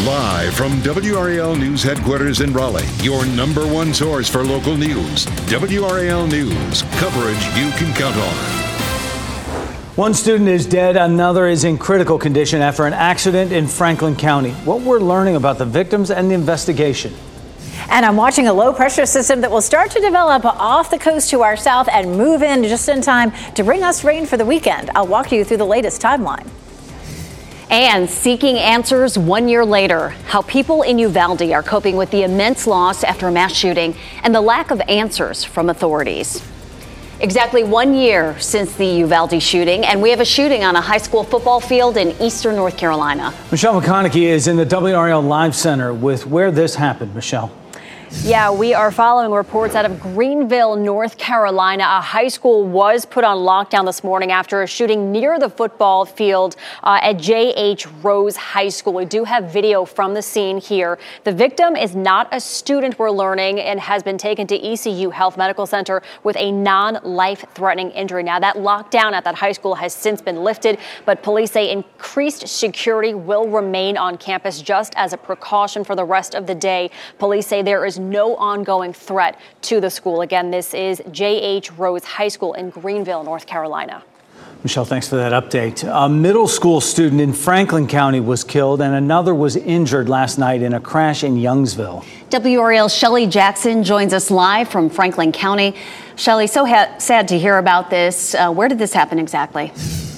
Live from WRAL News headquarters in Raleigh, your number one source for local news. WRAL News, coverage you can count on. One student is dead, another is in critical condition after an accident in Franklin County. What we're learning about the victims and the investigation. And I'm watching a low pressure system that will start to develop off the coast to our south and move in just in time to bring us rain for the weekend. I'll walk you through the latest timeline. And seeking answers 1 year later, how people in Uvalde are coping with the immense loss after a mass shooting and the lack of answers from authorities. Exactly 1 year since the Uvalde shooting, and we have a shooting on a high school football field in eastern North Carolina. Michelle McConaughey is in the WRAL Live Center with where this happened. Michelle. Yeah, we are following reports out of Greenville, North Carolina. A high school was put on lockdown this morning after a shooting near the football field at J.H. Rose High School. We do have video from the scene here. The victim is not a student, we're learning, and has been taken to ECU Health Medical Center with a non-life-threatening injury. Now, that lockdown at that high school has since been lifted, but police say increased security will remain on campus just as a precaution for the rest of the day. Police say there is no ongoing threat to the school. Again, this is J.H. Rose High School in Greenville, North Carolina. Michelle, thanks for that update. A middle school student in Franklin County was killed and another was injured last night in a crash in Youngsville. WRAL's Shelley Jackson joins us live from Franklin County. Shelley, so sad to hear about this. Where did this happen exactly?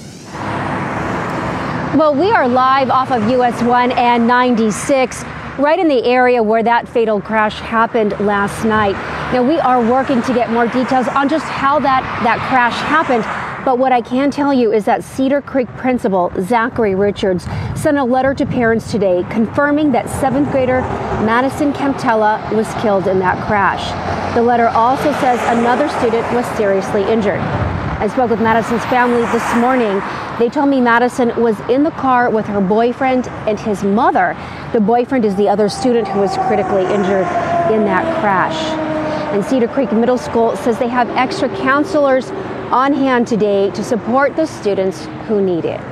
Well, we are live off of US 1 and 96. Right in the area where that fatal crash happened last night. Now, we are working to get more details on just how that crash happened. But what I can tell you is that Cedar Creek principal Zachary Richards sent a letter to parents today confirming that 7th grader Madison Camptella was killed in that crash. The letter also says another student was seriously injured. I spoke with Madison's family this morning. They told me Madison was in the car with her boyfriend and his mother. The boyfriend is the other student who was critically injured in that crash. And Cedar Creek Middle School says they have extra counselors on hand today to support the students who need it.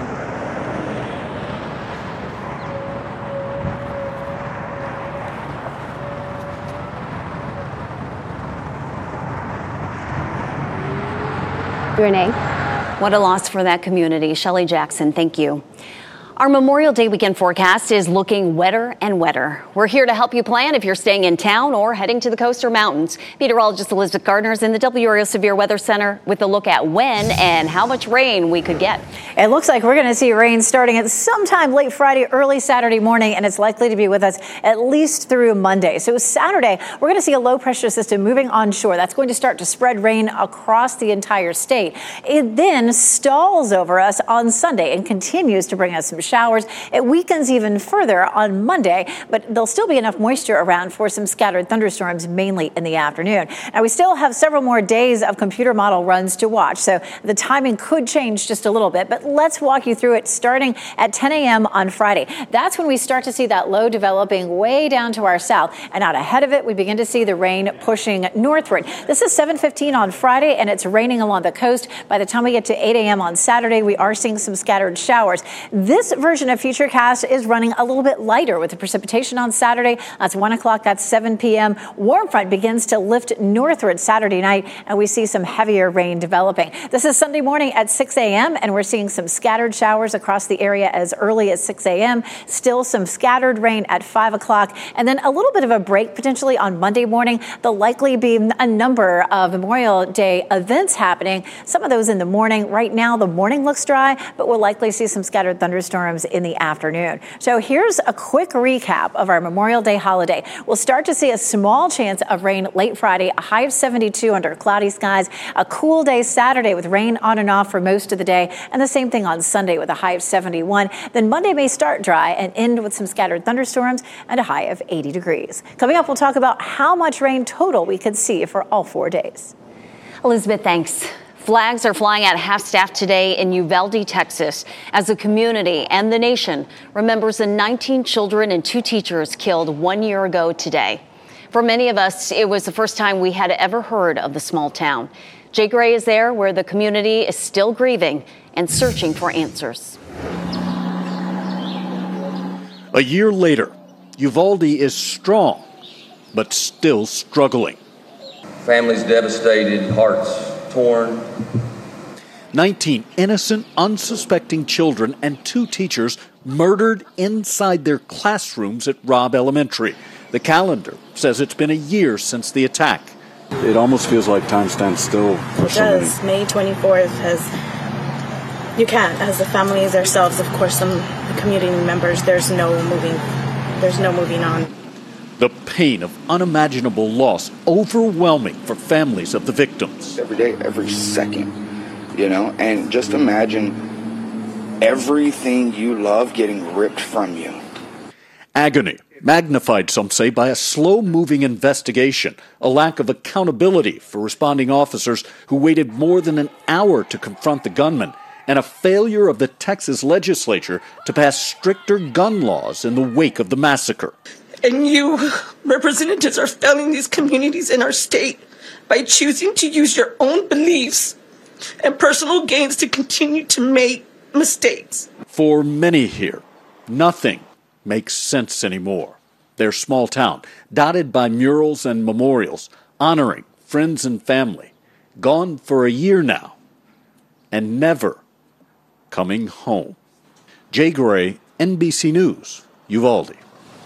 Renee. What a loss for that community. Shelley Jackson, thank you. Our Memorial Day weekend forecast is looking wetter and wetter. We're here to help you plan if you're staying in town or heading to the coast or mountains. Meteorologist Elizabeth Gardner is in the WRAL Severe Weather Center with a look at when and how much rain we could get. It looks like we're going to see rain starting at sometime late Friday, early Saturday morning, and it's likely to be with us at least through Monday. So Saturday, we're going to see a low pressure system moving onshore. That's going to start to spread rain across the entire state. It then stalls over us on Sunday and continues to bring us some showers. It weakens even further on Monday, but there'll still be enough moisture around for some scattered thunderstorms, mainly in the afternoon. Now, we still have several more days of computer model runs to watch, so the timing could change just a little bit, but let's walk you through it starting at 10 a.m. on Friday. That's when we start to see that low developing way down to our south, and out ahead of it, we begin to see the rain pushing northward. This is 7:15 on Friday, and it's raining along the coast. By the time we get to 8 a.m. on Saturday, we are seeing some scattered showers. This version of Futurecast is running a little bit lighter with the precipitation on Saturday. That's 1 o'clock, that's 7 p.m. Warm front begins to lift northward Saturday night, and we see some heavier rain developing. This is Sunday morning at 6 a.m., and we're seeing some scattered showers across the area as early as 6 a.m. Still some scattered rain at 5 o'clock, and then a little bit of a break potentially on Monday morning. There'll likely be a number of Memorial Day events happening, some of those in the morning. Right now, the morning looks dry, but we'll likely see some scattered thunderstorms in the afternoon. So here's a quick recap of our Memorial Day holiday. We'll start to see a small chance of rain late Friday, a high of 72 under cloudy skies, a cool day Saturday with rain on and off for most of the day, and the same thing on Sunday with a high of 71. Then Monday may start dry and end with some scattered thunderstorms and a high of 80 degrees. Coming up, we'll talk about how much rain total we could see for all 4 days. Elizabeth, thanks. Flags are flying at half-staff today in Uvalde, Texas, as the community and the nation remembers the 19 children and 2 teachers killed 1 year ago today. For many of us, it was the first time we had ever heard of the small town. Jay Gray is there where the community is still grieving and searching for answers. A year later, Uvalde is strong, but still struggling. Families devastated, hearts torn. 19 innocent, unsuspecting children and 2 teachers murdered inside their classrooms at Robb Elementary. The calendar says it's been a year since the attack. It almost feels like time stands still for so many. It does. May 24th has, you can't, as the families ourselves, of course, some community members, there's no moving on. The pain of unimaginable loss, overwhelming for families of the victims. Every day, every second, and just imagine everything you love getting ripped from you. Agony, magnified, some say, by a slow-moving investigation, a lack of accountability for responding officers who waited more than an hour to confront the gunman, and a failure of the Texas legislature to pass stricter gun laws in the wake of the massacre. And you, representatives, are failing these communities in our state by choosing to use your own beliefs and personal gains to continue to make mistakes. For many here, nothing makes sense anymore. Their small town, dotted by murals and memorials, honoring friends and family, gone for a year now, and never coming home. Jay Gray, NBC News, Uvalde.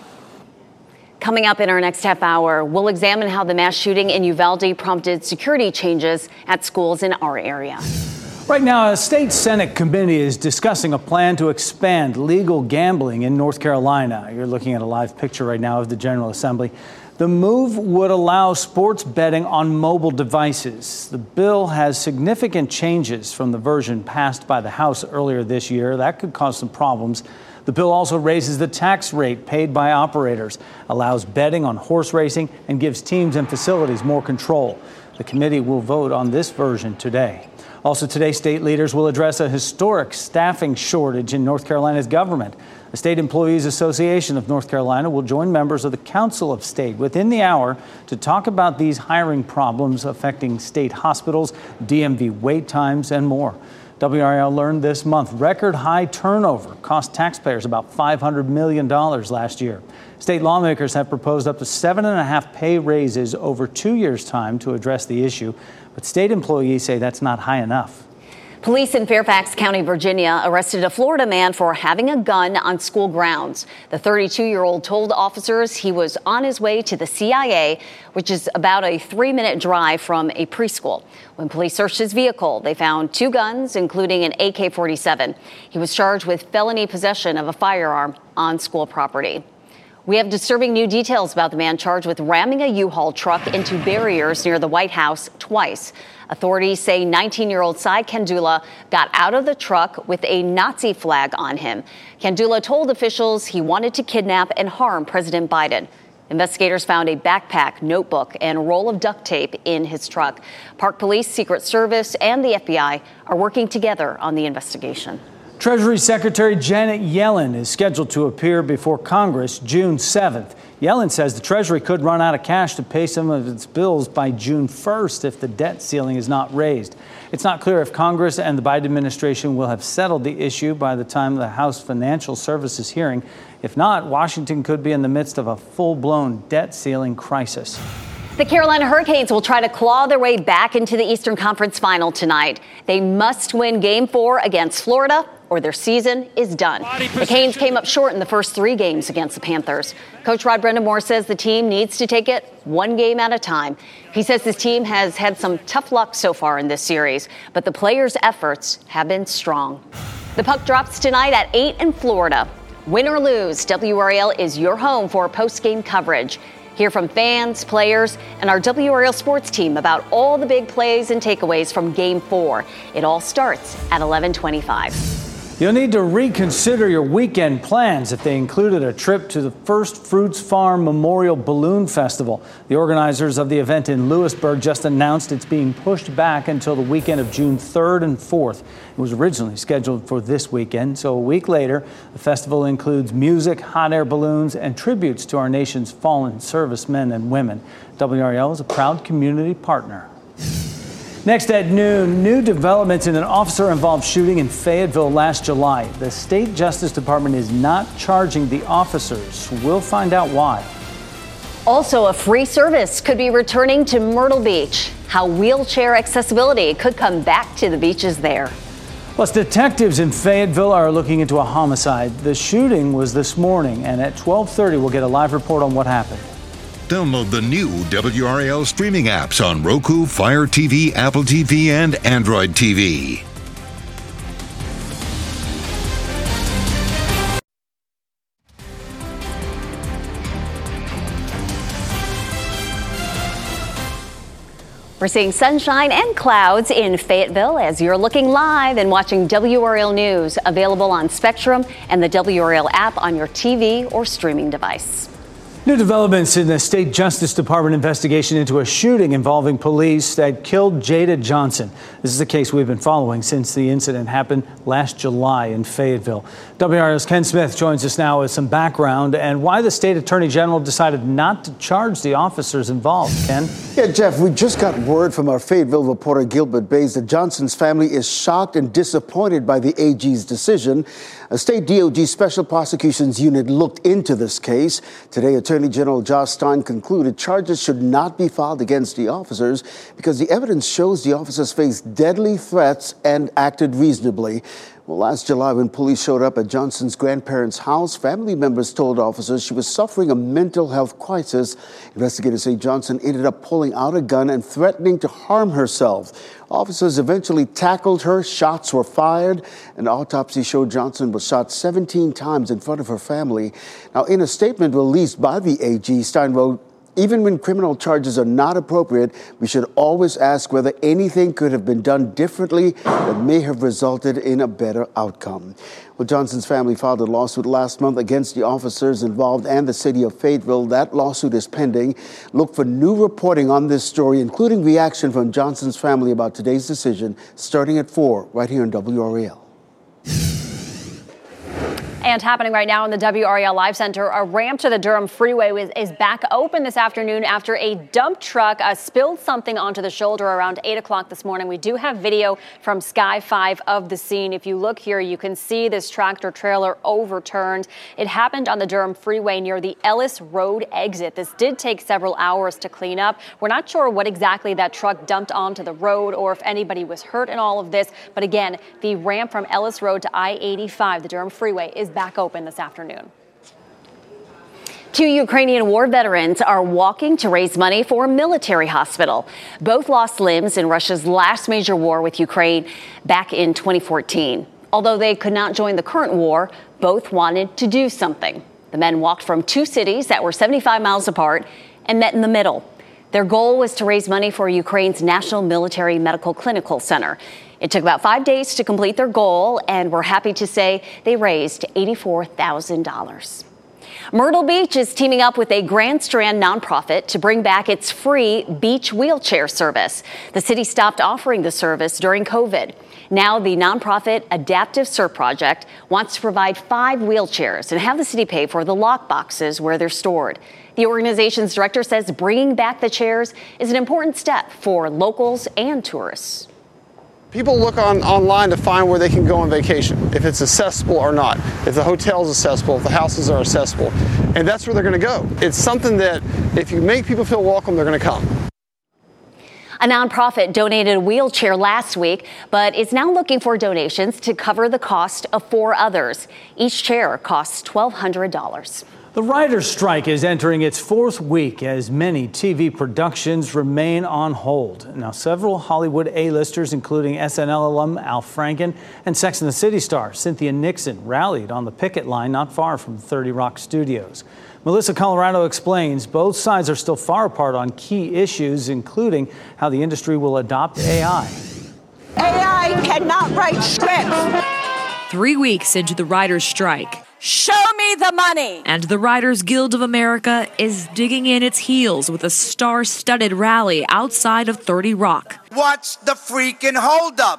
Coming up in our next half hour, we'll examine how the mass shooting in Uvalde prompted security changes at schools in our area. Right now, a state Senate committee is discussing a plan to expand legal gambling in North Carolina. You're looking at a live picture right now of the General Assembly. The move would allow sports betting on mobile devices. The bill has significant changes from the version passed by the House earlier this year. That could cause some problems. The bill also raises the tax rate paid by operators, allows betting on horse racing, and gives teams and facilities more control. The committee will vote on this version today. Also today, state leaders will address a historic staffing shortage in North Carolina's government. The State Employees Association of North Carolina will join members of the Council of State within the hour to talk about these hiring problems affecting state hospitals, DMV wait times, and more. WRAL learned this month record high turnover cost taxpayers about $500 million last year. State lawmakers have proposed up to 7.5 pay raises over 2 years' time to address the issue, but state employees say that's not high enough. Police in Fairfax County, Virginia, arrested a Florida man for having a gun on school grounds. The 32-year-old told officers he was on his way to the CIA, which is about a 3-minute drive from a preschool. When police searched his vehicle, they found 2 guns, including an AK-47. He was charged with felony possession of a firearm on school property. We have disturbing new details about the man charged with ramming a U-Haul truck into barriers near the White House twice. Authorities say 19-year-old Cy Kandula got out of the truck with a Nazi flag on him. Kandula told officials he wanted to kidnap and harm President Biden. Investigators found a backpack, notebook, and a roll of duct tape in his truck. Park Police, Secret Service, and the FBI are working together on the investigation. Treasury Secretary Janet Yellen is scheduled to appear before Congress June 7th. Yellen says the Treasury could run out of cash to pay some of its bills by June 1st if the debt ceiling is not raised. It's not clear if Congress and the Biden administration will have settled the issue by the time of the House Financial Services hearing. If not, Washington could be in the midst of a full-blown debt ceiling crisis. The Carolina Hurricanes will try to claw their way back into the Eastern Conference Final tonight. They must win Game 4 against Florida, or their season is done. The Canes came up short in the first 3 games against the Panthers. Coach Rod Brind'Amour says the team needs to take it one game at a time. He says his team has had some tough luck so far in this series, but the players' efforts have been strong. The puck drops tonight at 8 in Florida. Win or lose, WRAL is your home for post-game coverage. Hear from fans, players, and our WRAL sports team about all the big plays and takeaways from Game 4. It all starts at 11:25. You'll need to reconsider your weekend plans if they included a trip to the First Fruits Farm Memorial Balloon Festival. The organizers of the event in Lewisburg just announced it's being pushed back until the weekend of June 3rd and 4th. It was originally scheduled for this weekend, so a week later, the festival includes music, hot air balloons, and tributes to our nation's fallen servicemen and women. WRAL is a proud community partner. Next at noon, new developments in an officer-involved shooting in Fayetteville last July. The state Justice Department is not charging the officers. We'll find out why. Also, a free service could be returning to Myrtle Beach. How wheelchair accessibility could come back to the beaches there. Plus, detectives in Fayetteville are looking into a homicide. The shooting was this morning, and at 12:30, we'll get a live report on what happened. Download the new WRAL streaming apps on Roku, Fire TV, Apple TV, and Android TV. We're seeing sunshine and clouds in Fayetteville as you're looking live and watching WRAL News, available on Spectrum and the WRAL app on your TV or streaming device. New developments in the state Justice Department investigation into a shooting involving police that killed Jada Johnson. This is a case we've been following since the incident happened last July in Fayetteville. WRAL's Ken Smith joins us now with some background and why the state attorney general decided not to charge the officers involved. Ken? Yeah, Jeff, we just got word from our Fayetteville reporter Gilbert Bays that Johnson's family is shocked and disappointed by the AG's decision. A state DOJ Special Prosecutions Unit looked into this case. Today, Attorney General Josh Stein concluded charges should not be filed against the officers because the evidence shows the officers faced deadly threats and acted reasonably. Well, last July, when police showed up at Johnson's grandparents' house, family members told officers she was suffering a mental health crisis. Investigators say Johnson ended up pulling out a gun and threatening to harm herself. Officers eventually tackled her. Shots were fired. An autopsy showed Johnson was shot 17 times in front of her family. Now, in a statement released by the AG, Stein wrote, "Even when criminal charges are not appropriate, we should always ask whether anything could have been done differently that may have resulted in a better outcome." Well, Johnson's family filed a lawsuit last month against the officers involved and the city of Fayetteville. That lawsuit is pending. Look for new reporting on this story, including reaction from Johnson's family about today's decision, starting at 4 right here on WRAL. And happening right now in the WRAL Live Center, a ramp to the Durham Freeway is back open this afternoon after a dump truck spilled something onto the shoulder around 8 o'clock this morning. We do have video from Sky 5 of the scene. If you look here, you can see this tractor trailer overturned. It happened on the Durham Freeway near the Ellis Road exit. This did take several hours to clean up. We're not sure what exactly that truck dumped onto the road or if anybody was hurt in all of this. But again, the ramp from Ellis Road to I-85, the Durham Freeway, is back open this afternoon. 2 Ukrainian war veterans are walking to raise money for a military hospital. Both lost limbs in Russia's last major war with Ukraine back in 2014. Although they could not join the current war, both wanted to do something. The men walked from two cities that were 75 miles apart and met in the middle. Their goal was to raise money for Ukraine's National Military Medical Clinical Center. It took about 5 days to complete their goal, and we're happy to say they raised $84,000. Myrtle Beach is teaming up with a Grand Strand nonprofit to bring back its free beach wheelchair service. The city stopped offering the service during COVID. Now the nonprofit Adaptive Surf Project wants to provide 5 wheelchairs and have the city pay for the lock boxes where they're stored. The organization's director says bringing back the chairs is an important step for locals and tourists. People look online to find where they can go on vacation, if it's accessible or not, if the hotel's accessible, if the houses are accessible, and that's where they're going to go. It's something that if you make people feel welcome, they're going to come. A nonprofit donated a wheelchair last week, but is now looking for donations to cover the cost of 4 others. Each chair costs $1,200. The writers' strike is entering its 4th week as many TV productions remain on hold. Now, several Hollywood A-listers, including SNL alum Al Franken and Sex and the City star Cynthia Nixon, rallied on the picket line not far from 30 Rock Studios. Melissa Colorado explains both sides are still far apart on key issues, including how the industry will adopt AI. AI cannot write scripts. 3 weeks into the writers' strike. Show me the money! And the Writers Guild of America is digging in its heels with a star-studded rally outside of 30 Rock. What's the freaking holdup?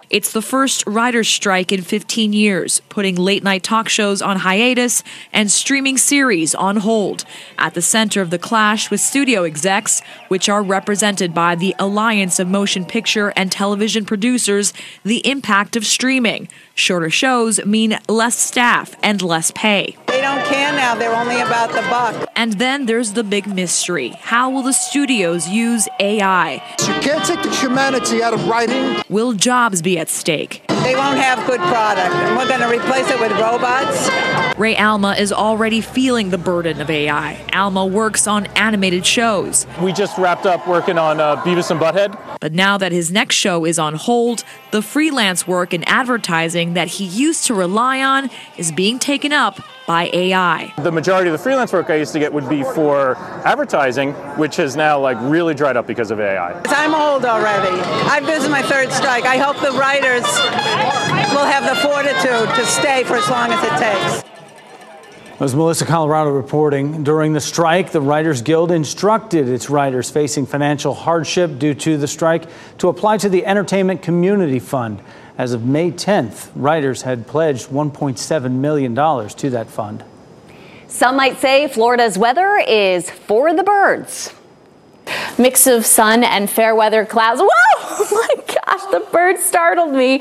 It's the first writers' strike in 15 years, putting late-night talk shows on hiatus and streaming series on hold. At the center of the clash with studio execs, which are represented by the Alliance of Motion Picture and Television Producers, the impact of streaming. Shorter shows mean less staff and less pay. They don't care now. They're only about the buck. And then there's the big mystery. How will the studios use AI? You can't take the humanity out of writing. Will jobs be at stake? They won't have good product, and we're going to replace it with robots. Ray Alma is already feeling the burden of AI. Alma works on animated shows. We just wrapped up working on Beavis and Butthead. But now that his next show is on hold, the freelance work in advertising that he used to rely on is being taken up by AI. The majority of the freelance work I used to get would be for advertising, which has now really dried up because of AI. I'm old already. This is my third strike. I hope the writers will have the fortitude to stay for as long as it takes. As Melissa Colorado reporting, during the strike, the Writers Guild instructed its writers facing financial hardship due to the strike to apply to the Entertainment Community Fund. As of May 10th, writers had pledged $1.7 million to that fund. Some might say Florida's weather is for the birds. Mix of sun and fair weather clouds. Whoa! Oh my gosh, the bird startled me.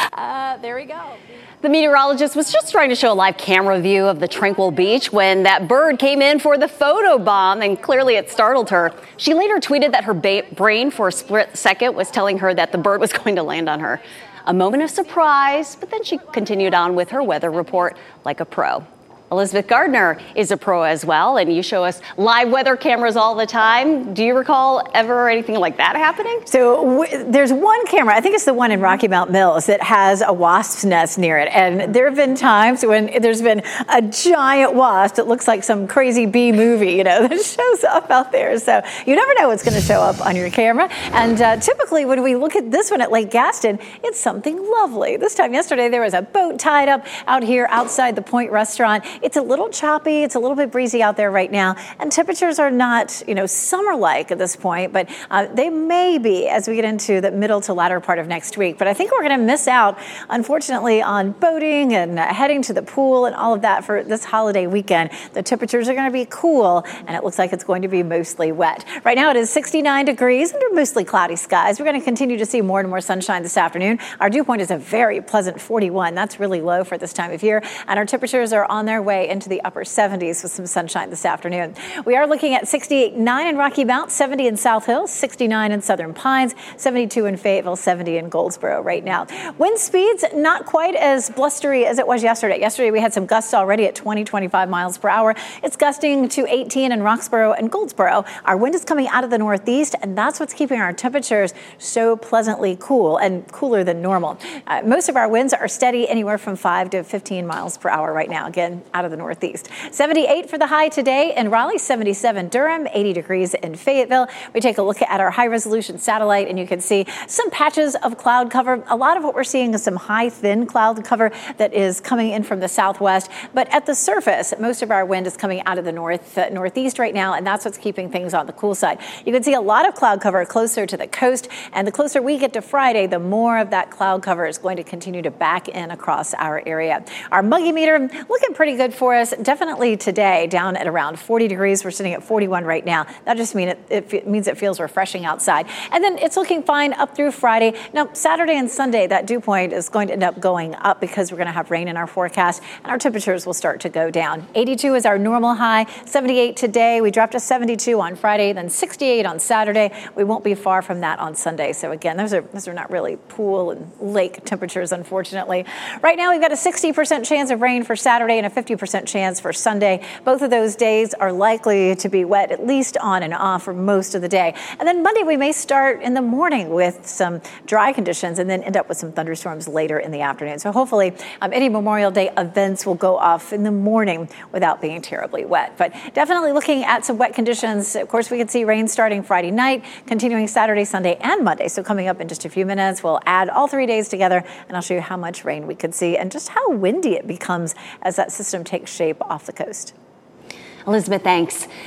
There we go. The meteorologist was just trying to show a live camera view of the tranquil beach when that bird came in for the photo bomb, and clearly it startled her. She later tweeted that her brain for a split second was telling her that the bird was going to land on her. A moment of surprise, but then she continued on with her weather report like a pro. Elizabeth Gardner is a pro as well, and you show us live weather cameras all the time. Do you recall ever anything like that happening? So there's one camera, I think it's the one in Rocky Mount Mills, that has a wasp's nest near it. And there have been times when there's been a giant wasp that looks like some crazy bee movie, that shows up out there. So you never know what's going to show up on your camera. And typically when we look at this one at Lake Gaston, it's something lovely. This time yesterday, there was a boat tied up out here outside the Point Restaurant. It's a little choppy. It's a little bit breezy out there right now. And temperatures are not, summer-like at this point, but they may be as we get into the middle to latter part of next week. But I think we're going to miss out, unfortunately, on boating and heading to the pool and all of that for this holiday weekend. The temperatures are going to be cool, and it looks like it's going to be mostly wet. Right now, it is 69 degrees under mostly cloudy skies. We're going to continue to see more and more sunshine this afternoon. Our dew point is a very pleasant 41. That's really low for this time of year. And our temperatures are on their way into the upper 70s with some sunshine this afternoon. We are looking at 68.9 in Rocky Mount, 70 in South Hills, 69 in Southern Pines, 72 in Fayetteville, 70 in Goldsboro right now. Wind speeds not quite as blustery as it was yesterday. Yesterday we had some gusts already at 25 miles per hour. It's gusting to 18 in Roxboro and Goldsboro. Our wind is coming out of the northeast, and that's what's keeping our temperatures so pleasantly cool and cooler than normal. Most of our winds are steady, anywhere from 5 to 15 miles per hour right now, again, out of the northeast. 78 for the high today in Raleigh, 77 Durham, 80 degrees in Fayetteville. We take a look at our high resolution satellite, and you can see some patches of cloud cover. A lot of what we're seeing is some high, thin cloud cover that is coming in from the southwest. But at the surface, most of our wind is coming out of the northeast right now, and that's what's keeping things on the cool side. You can see a lot of cloud cover closer to the coast, and the closer we get to Friday, the more of that cloud cover is going to continue to back in across our area. Our muggy meter looking pretty good for us. Definitely today, down at around 40 degrees. We're sitting at 41 right now. That just means it means it feels refreshing outside. And then it's looking fine up through Friday. Now, Saturday and Sunday, that dew point is going to end up going up because we're going to have rain in our forecast, and our temperatures will start to go down. 82 is our normal high. 78 today. We dropped to 72 on Friday, then 68 on Saturday. We won't be far from that on Sunday. So again, those are not really pool and lake temperatures, unfortunately. Right now, we've got a 60% chance of rain for Saturday and a 50% chance for Sunday. Both of those days are likely to be wet, at least on and off for most of the day. And then Monday, we may start in the morning with some dry conditions and then end up with some thunderstorms later in the afternoon. So hopefully any Memorial Day events will go off in the morning without being terribly wet. But definitely looking at some wet conditions. Of course, we could see rain starting Friday night, continuing Saturday, Sunday, and Monday. So coming up in just a few minutes, we'll add all 3 days together, and I'll show you how much rain we could see and just how windy it becomes as that system takes shape off the coast. Elizabeth, thanks.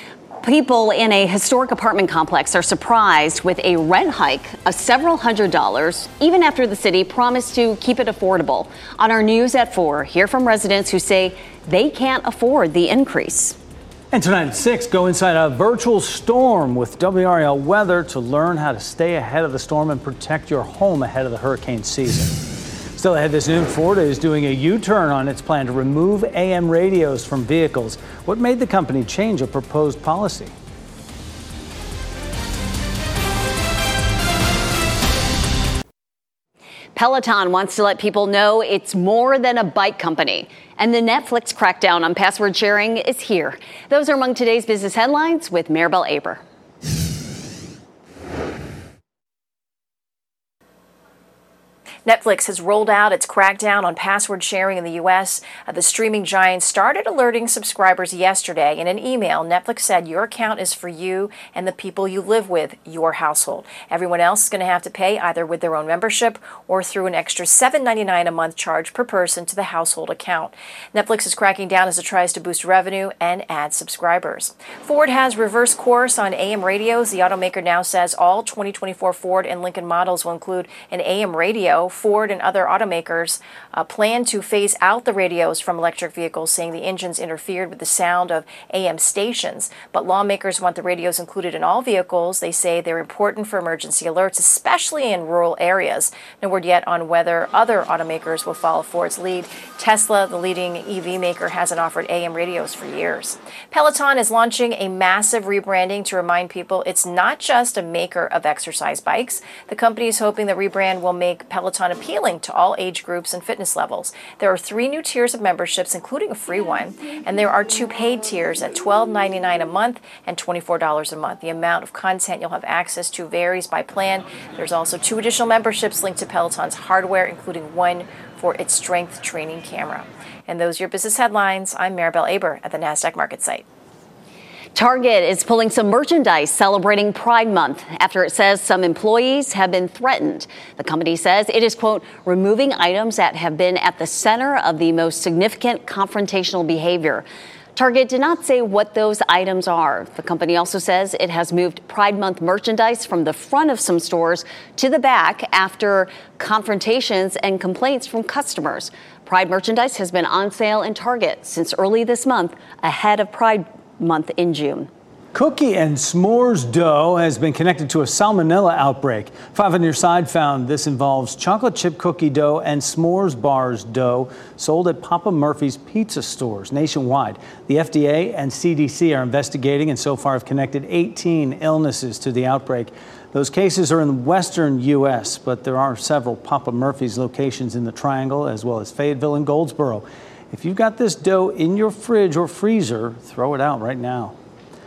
People in a historic apartment complex are surprised with a rent hike of several $100s, even after the city promised to keep it affordable. On our News at 4, hear from residents who say they can't afford the increase. And tonight at 6, go inside a virtual storm with WRAL weather to learn how to stay ahead of the storm and protect your home ahead of the hurricane season. Still ahead this noon, Ford is doing a U-turn on its plan to remove AM radios from vehicles. What made the company change a proposed policy? Peloton wants to let people know it's more than a bike company. And the Netflix crackdown on password sharing is here. Those are among today's business headlines with Maribel Aber. Netflix has rolled out its crackdown on password sharing in the U.S. The streaming giant started alerting subscribers yesterday. In an email, Netflix said your account is for you and the people you live with, your household. Everyone else is going to have to pay either with their own membership or through an extra $7.99 a month charge per person to the household account. Netflix is cracking down as it tries to boost revenue and add subscribers. Ford has reversed course on AM radios. The automaker now says all 2024 Ford and Lincoln models will include an AM radio. Ford and other automakers plan to phase out the radios from electric vehicles, saying the engines interfered with the sound of AM stations. But lawmakers want the radios included in all vehicles. They say they're important for emergency alerts, especially in rural areas. No word yet on whether other automakers will follow Ford's lead. Tesla, the leading EV maker, hasn't offered AM radios for years. Peloton is launching a massive rebranding to remind people it's not just a maker of exercise bikes. The company is hoping the rebrand will make Peloton appealing to all age groups and fitness levels. There are 3 new tiers of memberships, including a free one, and there are 2 paid tiers at $12.99 a month and $24 a month. The amount of content you'll have access to varies by plan. There's also 2 additional memberships linked to Peloton's hardware, including one for its strength training camera. And those are your business headlines. I'm Maribel Aber at the NASDAQ Market Site. Target is pulling some merchandise celebrating Pride Month after it says some employees have been threatened. The company says it is, quote, removing items that have been at the center of the most significant confrontational behavior. Target did not say what those items are. The company also says it has moved Pride Month merchandise from the front of some stores to the back after confrontations and complaints from customers. Pride merchandise has been on sale in Target since early this month, ahead of Pride Month in June. Cookie and s'mores dough has been connected to a salmonella outbreak. 5 on your side found this involves chocolate chip cookie dough and s'mores bars dough sold at Papa Murphy's pizza stores nationwide. The FDA and CDC are investigating and so far have connected 18 illnesses to the outbreak. Those cases are in the western U.S., but there are several Papa Murphy's locations in the Triangle as well as Fayetteville and Goldsboro. If you've got this dough in your fridge or freezer, throw it out right now.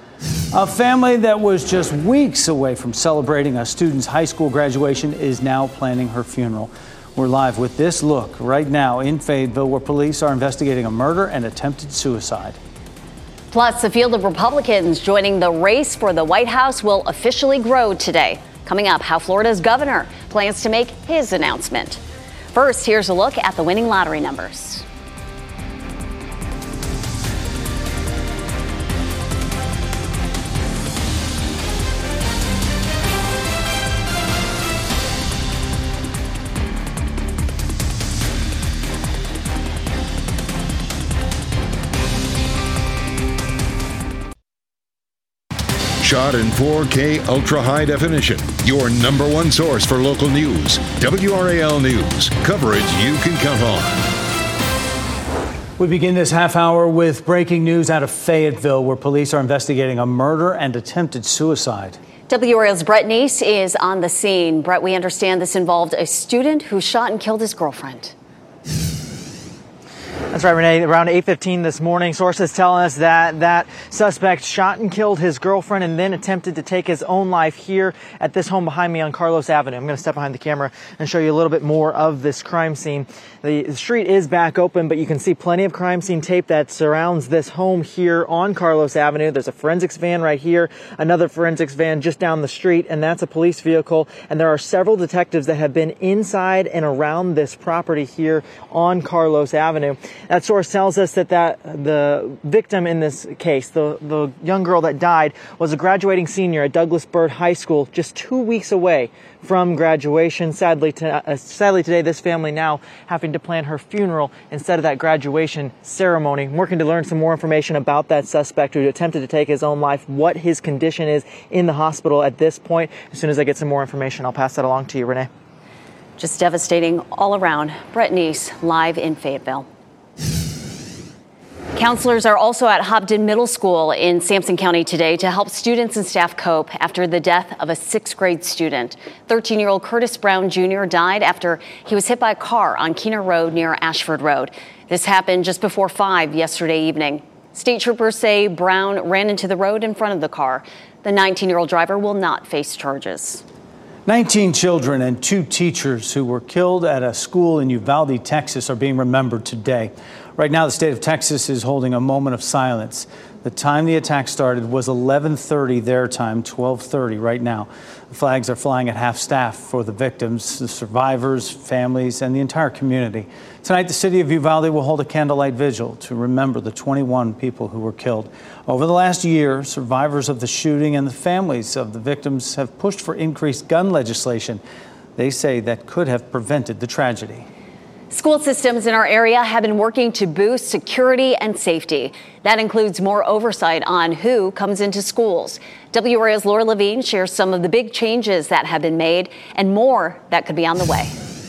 A family that was just weeks away from celebrating a student's high school graduation is now planning her funeral. We're live with this look right now in Fayetteville, where police are investigating a murder and attempted suicide. Plus, the field of Republicans joining the race for the White House will officially grow today. Coming up, how Florida's governor plans to make his announcement. First, here's a look at the winning lottery numbers. Shot in 4K ultra high definition. Your number one source for local news. WRAL News. Coverage you can count on. We begin this half hour with breaking news out of Fayetteville, where police are investigating a murder and attempted suicide. WRAL's Brett Neese is on the scene. Brett, we understand this involved a student who shot and killed his girlfriend. That's right, Renee. Around 8:15 this morning, sources telling us that suspect shot and killed his girlfriend and then attempted to take his own life here at this home behind me on Carlos Avenue. I'm going to step behind the camera and show you a little bit more of this crime scene. The street is back open, but you can see plenty of crime scene tape that surrounds this home here on Carlos Avenue. There's a forensics van right here, another forensics van just down the street, and that's a police vehicle. And there are several detectives that have been inside and around this property here on Carlos Avenue. That source tells us that the victim in this case, the young girl that died, was a graduating senior at Douglas Byrd High School, just 2 weeks away from graduation. Sadly today, this family now having to plan her funeral instead of that graduation ceremony. I'm working to learn some more information about that suspect who attempted to take his own life, what his condition is in the hospital at this point. As soon as I get some more information, I'll pass that along to you, Renee. Just devastating all around. Brett Neese, live in Fayetteville. Counselors are also at Hopton Middle School in Sampson County today to help students and staff cope after the death of a 6th grade student. 13-year-old Curtis Brown Jr. died after he was hit by a car on Keener Road near Ashford Road. This happened just before 5 yesterday evening. State troopers say Brown ran into the road in front of the car. The 19-year-old driver will not face charges. 19 children and 2 teachers who were killed at a school in Uvalde, Texas, are being remembered today. Right now, the state of Texas is holding a moment of silence. The time the attack started was 11:30 their time, 12:30 right now. The flags are flying at half-staff for the victims, the survivors, families, and the entire community. Tonight, the city of Uvalde will hold a candlelight vigil to remember the 21 people who were killed. Over the last year, survivors of the shooting and the families of the victims have pushed for increased gun legislation. They say that could have prevented the tragedy. School systems in our area have been working to boost security and safety. That includes more oversight on who comes into schools. WRAL's Laura Levine shares some of the big changes that have been made and more that could be on the way.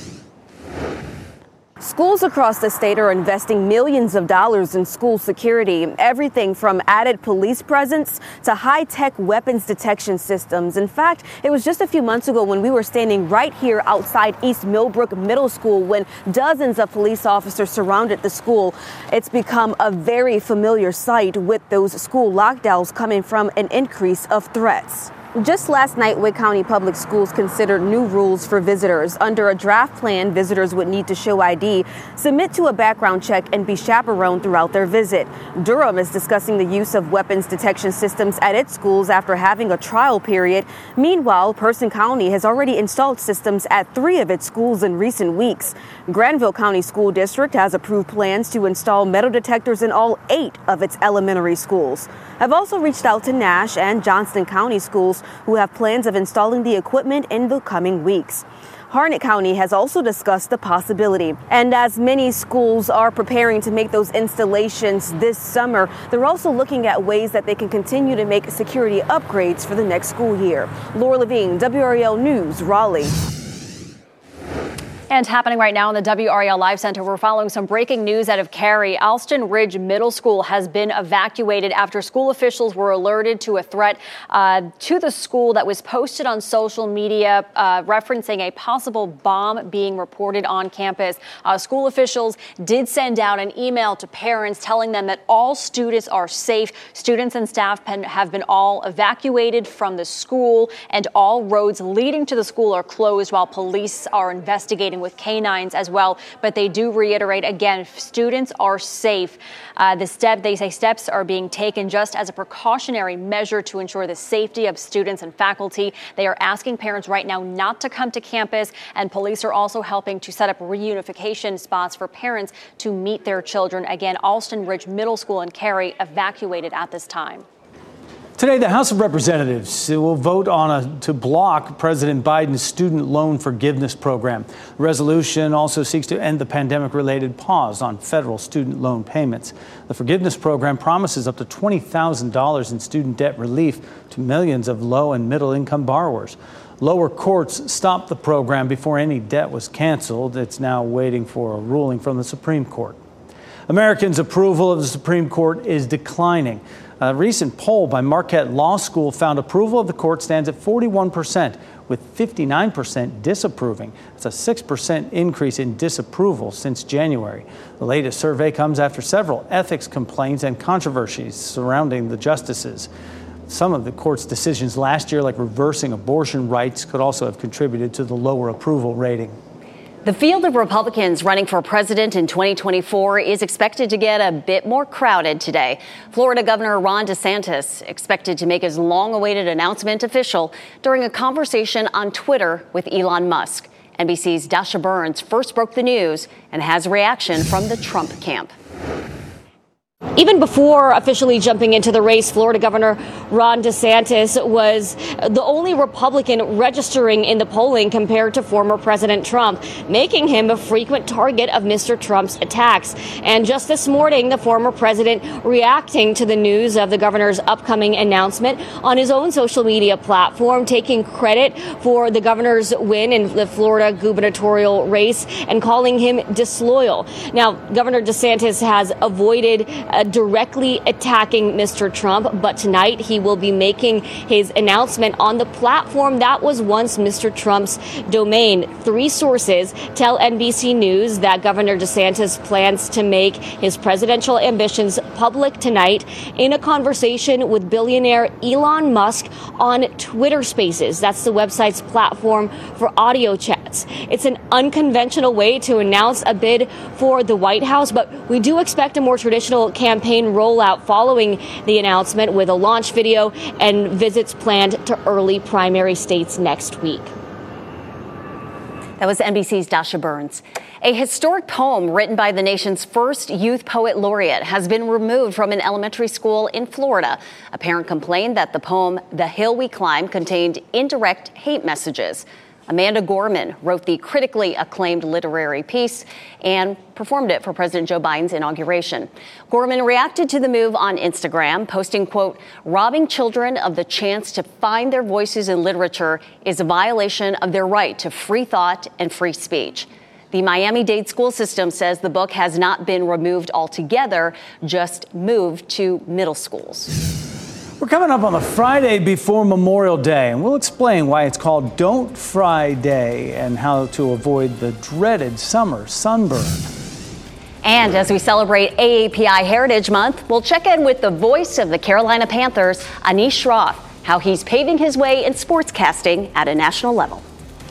Schools across the state are investing millions of dollars in school security, everything from added police presence to high-tech weapons detection systems. In fact, it was just a few months ago when we were standing right here outside East Millbrook Middle School when dozens of police officers surrounded the school. It's become a very familiar sight with those school lockdowns coming from an increase of threats. Just last night, Wake County Public Schools considered new rules for visitors. Under a draft plan, visitors would need to show ID, submit to a background check, and be chaperoned throughout their visit. Durham is discussing the use of weapons detection systems at its schools after having a trial period. Meanwhile, Person County has already installed systems at 3 of its schools in recent weeks. Granville County School District has approved plans to install metal detectors in all 8 of its elementary schools. I've also reached out to Nash and Johnston County schools who have plans of installing the equipment in the coming weeks. Harnett County has also discussed the possibility. And as many schools are preparing to make those installations this summer, they're also looking at ways that they can continue to make security upgrades for the next school year. Laura Levine, WRAL News, Raleigh. And happening right now in the WRAL Live Center, we're following some breaking news out of Cary. Alston Ridge Middle School has been evacuated after school officials were alerted to a threat to the school that was posted on social media referencing a possible bomb being reported on campus. School officials did send out an email to parents telling them that all students are safe. Students and staff have been all evacuated from the school, and all roads leading to the school are closed while police are investigating with canines as well. But they do reiterate again, students are safe. They say steps are being taken just as a precautionary measure to ensure the safety of students and faculty. They are asking parents right now not to come to campus, and police are also helping to set up reunification spots for parents to meet their children. Again, Alston Ridge Middle School in Cary evacuated at this time. Today, the House of Representatives will vote to block President Biden's student loan forgiveness program. The resolution also seeks to end the pandemic-related pause on federal student loan payments. The forgiveness program promises up to $20,000 in student debt relief to millions of low and middle-income borrowers. Lower courts stopped the program before any debt was canceled. It's now waiting for a ruling from the Supreme Court. Americans' approval of the Supreme Court is declining. A recent poll by Marquette Law School found approval of the court stands at 41%, with 59% disapproving. That's a 6% increase in disapproval since January. The latest survey comes after several ethics complaints and controversies surrounding the justices. Some of the court's decisions last year, like reversing abortion rights, could also have contributed to the lower approval rating. The field of Republicans running for president in 2024 is expected to get a bit more crowded today. Florida Governor Ron DeSantis expected to make his long-awaited announcement official during a conversation on Twitter with Elon Musk. NBC's Dasha Burns first broke the news and has reaction from the Trump camp. Even before officially jumping into the race, Florida Governor Ron DeSantis was the only Republican registering in the polling compared to former President Trump, making him a frequent target of Mr. Trump's attacks. And just this morning, the former president reacting to the news of the governor's upcoming announcement on his own social media platform, taking credit for the governor's win in the Florida gubernatorial race and calling him disloyal. Now, Governor DeSantis has avoided directly attacking Mr. Trump, but tonight he will be making his announcement on the platform that was once Mr. Trump's domain. 3 sources tell NBC News that Governor DeSantis plans to make his presidential ambitions public tonight in a conversation with billionaire Elon Musk on Twitter Spaces. That's the website's platform for audio chats. It's an unconventional way to announce a bid for the White House, but we do expect a more traditional campaign rollout following the announcement, with a launch video and visits planned to early primary states next week. That was NBC's Dasha Burns. A historic poem written by the nation's first youth poet laureate has been removed from an elementary school in Florida. A parent complained that the poem, The Hill We Climb, contained indirect hate messages. Amanda Gorman wrote the critically acclaimed literary piece and performed it for President Joe Biden's inauguration. Gorman reacted to the move on Instagram, posting, quote, "Robbing children of the chance to find their voices in literature is a violation of their right to free thought and free speech." The Miami-Dade school system says the book has not been removed altogether, just moved to middle schools. We're coming up on the Friday before Memorial Day, and we'll explain why it's called Don't Fry Day and how to avoid the dreaded summer sunburn. And as we celebrate AAPI Heritage Month, we'll check in with the voice of the Carolina Panthers, Anish Shroff, how he's paving his way in sportscasting at a national level.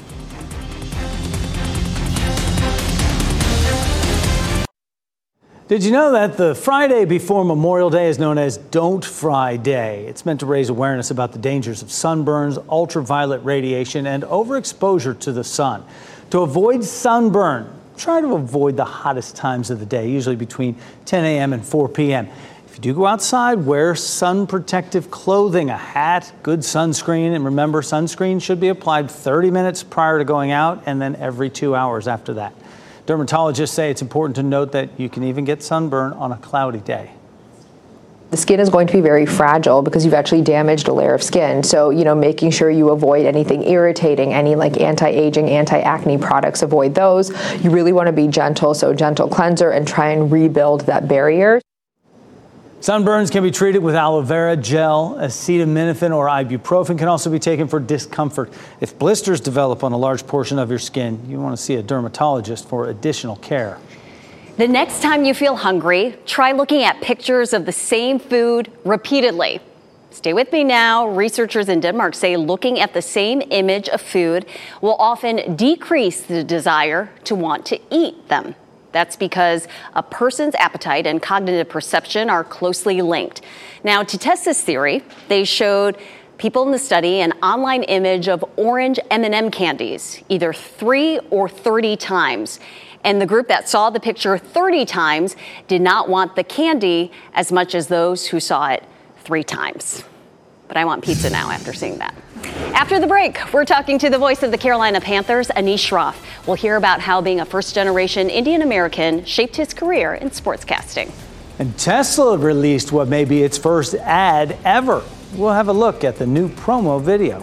Did you know that the Friday before Memorial Day is known as Don't Fry Day? It's meant to raise awareness about the dangers of sunburns, ultraviolet radiation, and overexposure to the sun. To avoid sunburn, try to avoid the hottest times of the day, usually between 10 a.m. and 4 p.m. If you do go outside, wear sun protective clothing, a hat, good sunscreen, and remember, sunscreen should be applied 30 minutes prior to going out and then every 2 hours after that. Dermatologists say it's important to note that you can even get sunburn on a cloudy day. The skin is going to be very fragile because you've actually damaged a layer of skin. So, making sure you avoid anything irritating, any like anti-aging, anti-acne products, avoid those. You really want to be gentle, so gentle cleanser, and try and rebuild that barrier. Sunburns can be treated with aloe vera gel, acetaminophen, or ibuprofen can also be taken for discomfort. If blisters develop on a large portion of your skin, you want to see a dermatologist for additional care. The next time you feel hungry, try looking at pictures of the same food repeatedly. Stay with me now. Researchers in Denmark say looking at the same image of food will often decrease the desire to want to eat them. That's because a person's appetite and cognitive perception are closely linked. Now, to test this theory, they showed people in the study an online image of orange M&M candies, either 3 or 30 times. And the group that saw the picture 30 times did not want the candy as much as those who saw it 3 times. But I want pizza now after seeing that. After the break, we're talking to the voice of the Carolina Panthers, Anish Shroff. We'll hear about how being a first-generation Indian American shaped his career in sportscasting. And Tesla released what may be its first ad ever. We'll have a look at the new promo video.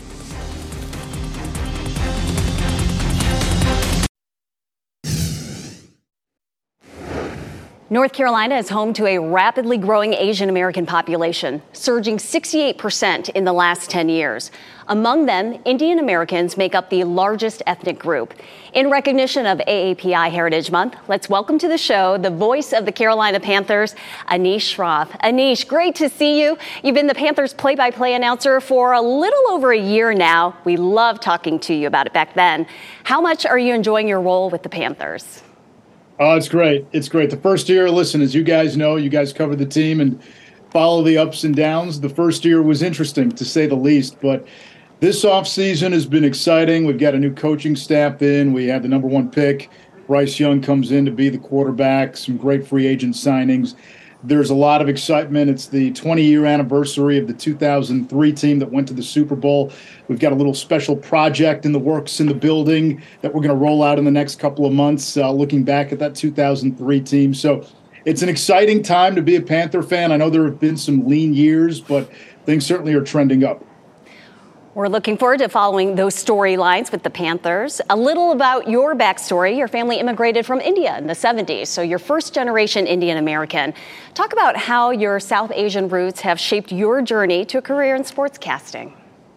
North Carolina is home to a rapidly growing Asian American population, surging 68% in the last 10 years. Among them, Indian Americans make up the largest ethnic group. In recognition of AAPI Heritage Month, let's welcome to the show the voice of the Carolina Panthers, Anish Shroff. Anish, great to see you. You've been the Panthers play-by-play announcer for a little over a year now. We loved talking to you about it back then. How much are you enjoying your role with the Panthers? Oh, it's great. It's great. The first year, listen, as you guys know, you guys cover the team and follow the ups and downs. The first year was interesting, to say the least. But this offseason has been exciting. We've got a new coaching staff in. We have the #1 pick. Bryce Young comes in to be the quarterback, some great free agent signings. There's a lot of excitement. It's the 20-year anniversary of the 2003 team that went to the Super Bowl. We've got a little special project in the works in the building that we're going to roll out in the next couple of months, looking back at that 2003 team. So it's an exciting time to be a Panther fan. I know there have been some lean years, but things certainly are trending up. We're looking forward to following those storylines with the Panthers. A little about your backstory. Your family immigrated from India in the 70s, so you're first-generation Indian American. Talk about how your South Asian roots have shaped your journey to a career in sportscasting.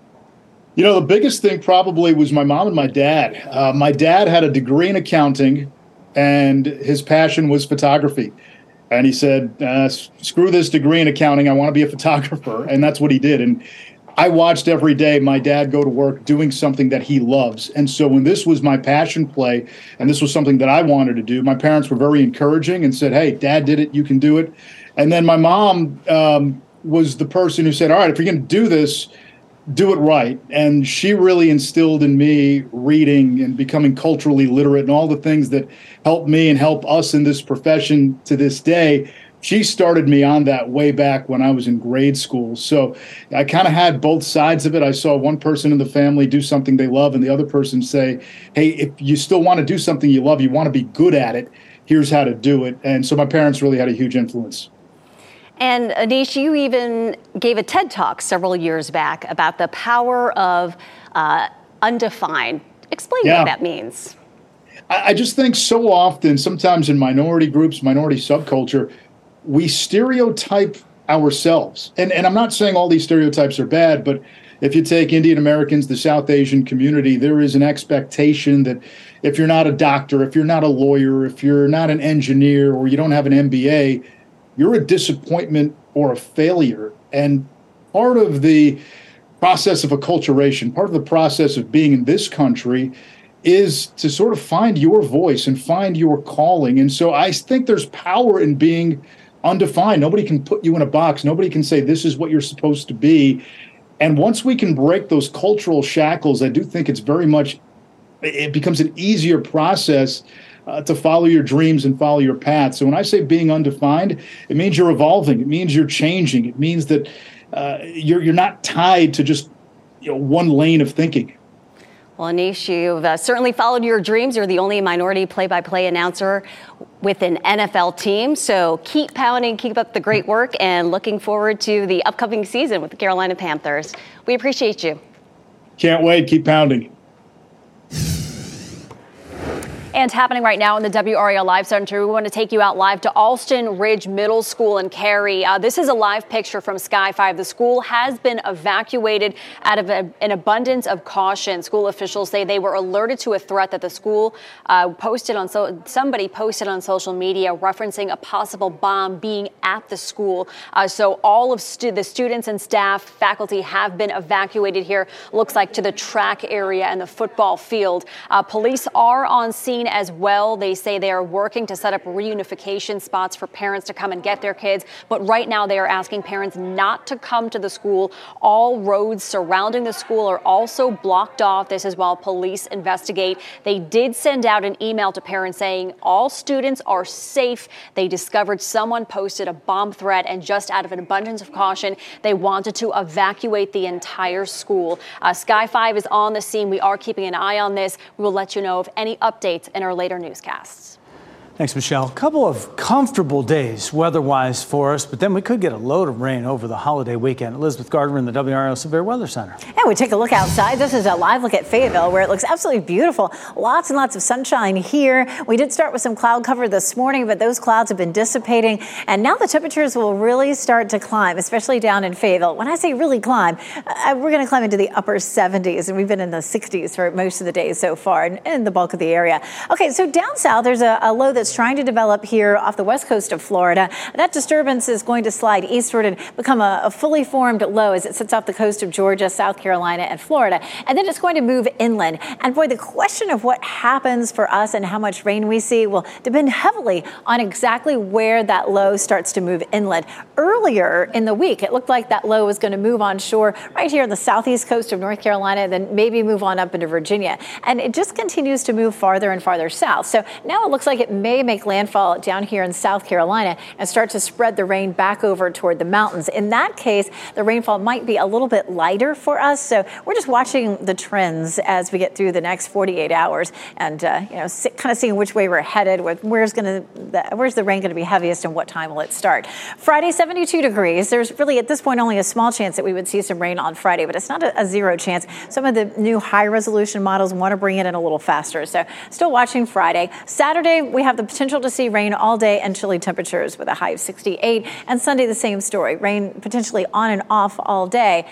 You know, the biggest thing probably was my mom and my dad. My dad had a degree in accounting, and his passion was photography. And he said, screw this degree in accounting, I want to be a photographer. And that's what he did. And I watched every day my dad go to work doing something that he loves. And so when this was my passion play and this was something that I wanted to do, my parents were very encouraging and said, hey, Dad did it, you can do it. And then my mom was the person who said, all right, if you're going to do this, do it right. And she really instilled in me reading and becoming culturally literate and all the things that help me and help us in this profession to this day. She started me on that way back when I was in grade school. So I kind of had both sides of it. I saw one person in the family do something they love and the other person say, hey, if you still want to do something you love, you want to be good at it, here's how to do it. And so my parents really had a huge influence. And Anish, you even gave a TED Talk several years back about the power of undefined. Explain what that means. I just think so often, sometimes in minority groups, minority subculture, we stereotype ourselves. And I'm not saying all these stereotypes are bad, but if you take Indian Americans, the South Asian community, there is an expectation that if you're not a doctor, if you're not a lawyer, if you're not an engineer, or you don't have an MBA, you're a disappointment or a failure. And part of the process of acculturation, part of the process of being in this country is to sort of find your voice and find your calling. And so I think there's power in being undefined. Nobody can put you in a box. Nobody can say this is what you're supposed to be. And once we can break those cultural shackles, I do think it's very much, it becomes an easier process to follow your dreams and follow your path. So when I say being undefined, it means you're evolving. It means you're changing. It means that you're not tied to just one lane of thinking. Well, Anish, you've certainly followed your dreams. You're the only minority play-by-play announcer with an NFL team. So keep pounding, keep up the great work, and looking forward to the upcoming season with the Carolina Panthers. We appreciate you. Can't wait. Keep pounding. And happening right now in the WRAL Live Center, we want to take you out live to Alston Ridge Middle School in Cary. This is a live picture from Sky 5. The school has been evacuated out of an abundance of caution. School officials say they were alerted to a threat that the school somebody posted on social media referencing a possible bomb being at the school. So all of the students and staff, faculty have been evacuated here. Looks like to the track area and the football field. Police are on scene as well. They say they are working to set up reunification spots for parents to come and get their kids. But right now they are asking parents not to come to the school. All roads surrounding the school are also blocked off. This is while police investigate. They did send out an email to parents saying all students are safe. They discovered someone posted a bomb threat, and just out of an abundance of caution, they wanted to evacuate the entire school. Sky 5 is on the scene. We are keeping an eye on this. We will let you know of any updates in our later newscasts. Thanks, Michelle. A couple of comfortable days weather-wise for us, but then we could get a load of rain over the holiday weekend. Elizabeth Gardner in the WRAL Severe Weather Center. And we take a look outside. This is a live look at Fayetteville, where it looks absolutely beautiful. Lots and lots of sunshine here. We did start with some cloud cover this morning, but those clouds have been dissipating, and now the temperatures will really start to climb, especially down in Fayetteville. When I say really climb, we're going to climb into the upper 70s, and we've been in the 60s for most of the days so far in the bulk of the area. Okay, so down south, there's a low that's that's trying to develop here off the west coast of Florida. That disturbance is going to slide eastward and become a fully formed low as it sits off the coast of Georgia, South Carolina, and Florida. And then it's going to move inland. And boy, the question of what happens for us and how much rain we see will depend heavily on exactly where that low starts to move inland. Earlier in the week, it looked like that low was going to move on shore right here on the southeast coast of North Carolina, then maybe move on up into Virginia. And it just continues to move farther and farther south. So now it looks like it may make landfall down here in South Carolina and start to spread the rain back over toward the mountains. In that case, the rainfall might be a little bit lighter for us. So we're just watching the trends as we get through the next 48 hours and, kind of seeing which way we're headed with where's the rain going to be heaviest and what time will it start. Friday, 72 degrees. There's really at this point only a small chance that we would see some rain on Friday, but it's not a zero chance. Some of the new high resolution models want to bring it in a little faster. So still watching Friday. Saturday, we have the potential to see rain all day and chilly temperatures with a high of 68. And Sunday, the same story. Rain potentially on and off all day,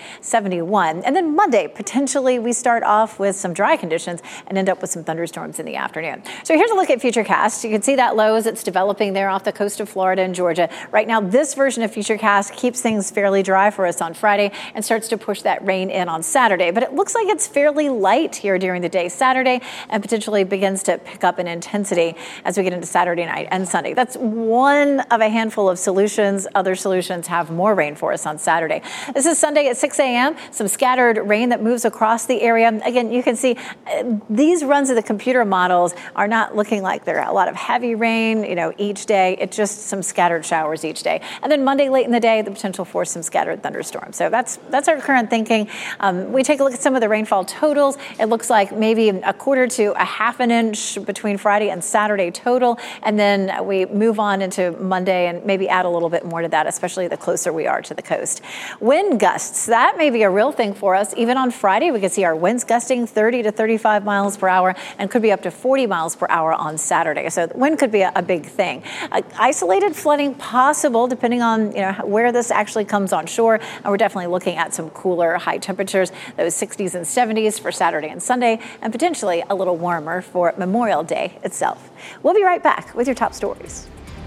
71. And then Monday, potentially we start off with some dry conditions and end up with some thunderstorms in the afternoon. So here's a look at Futurecast. You can see that low as it's developing there off the coast of Florida and Georgia. Right now, this version of Futurecast keeps things fairly dry for us on Friday and starts to push that rain in on Saturday. But it looks like it's fairly light here during the day Saturday and potentially begins to pick up in intensity as we get into Saturday night and Sunday. That's one of a handful of solutions. Other solutions have more rain for us on Saturday. This is Sunday at 6 a.m. Some scattered rain that moves across the area. Again, you can see these runs of the computer models are not looking like there are a lot of heavy rain, each day. It's just some scattered showers each day. And then Monday late in the day, the potential for some scattered thunderstorms. So that's our current thinking. We take a look at some of the rainfall totals. It looks like maybe a quarter to a half an inch between Friday and Saturday total. And then we move on into Monday and maybe add a little bit more to that, especially the closer we are to the coast. Wind gusts, that may be a real thing for us. Even on Friday, we could see our winds gusting 30 to 35 miles per hour and could be up to 40 miles per hour on Saturday. So wind could be a big thing. Isolated flooding possible depending on where this actually comes on shore. And we're definitely looking at some cooler high temperatures, those 60s and 70s for Saturday and Sunday, and potentially a little warmer for Memorial Day itself. We'll be right back with your top stories.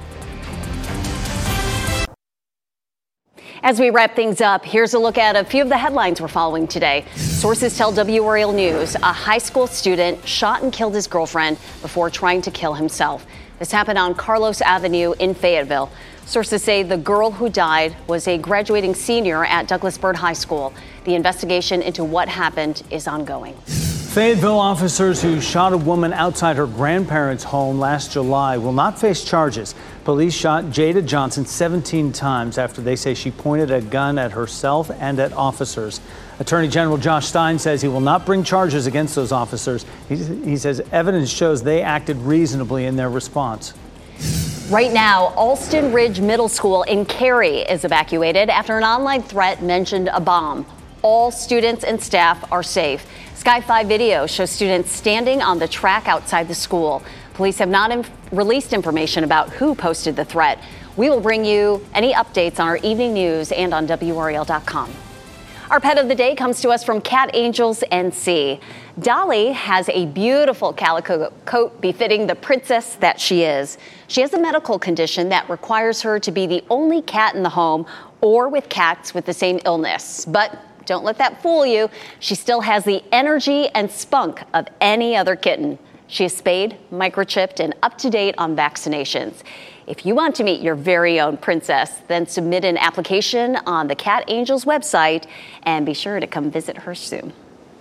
As we wrap things up, here's a look at a few of the headlines we're following today. Sources tell WRAL News a high school student shot and killed his girlfriend before trying to kill himself. This happened on Carlos Avenue in Fayetteville. Sources say the girl who died was a graduating senior at Douglas Byrd High School. The investigation into what happened is ongoing. Fayetteville officers who shot a woman outside her grandparents' home last July will not face charges. Police shot Jada Johnson 17 times after they say she pointed a gun at herself and at officers. Attorney General Josh Stein says he will not bring charges against those officers. He says evidence shows they acted reasonably in their response. Right now, Alston Ridge Middle School in Cary is evacuated after an online threat mentioned a bomb. All students and staff are safe. Sky 5 video shows students standing on the track outside the school. Police have not released information about who posted the threat. We will bring you any updates on our evening news and on WRAL.com. Our pet of the day comes to us from Cat Angels NC. Dolly has a beautiful calico coat befitting the princess that she is. She has a medical condition that requires her to be the only cat in the home or with cats with the same illness. But don't let that fool you. She still has the energy and spunk of any other kitten. She is spayed, microchipped, and up to date on vaccinations. If you want to meet your very own princess, then submit an application on the Cat Angels website and be sure to come visit her soon.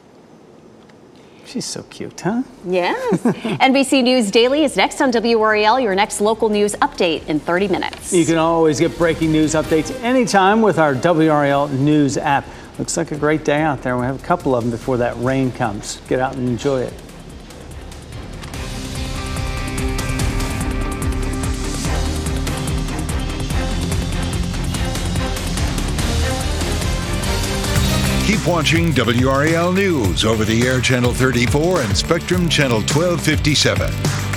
She's so cute, huh? Yes. NBC News Daily is next on WRAL, your next local news update in 30 minutes. You can always get breaking news updates anytime with our WRAL News app. Looks like a great day out there. We have a couple of them before that rain comes. Get out and enjoy it. Keep watching WRAL News over the air Channel 34 and Spectrum Channel 1257.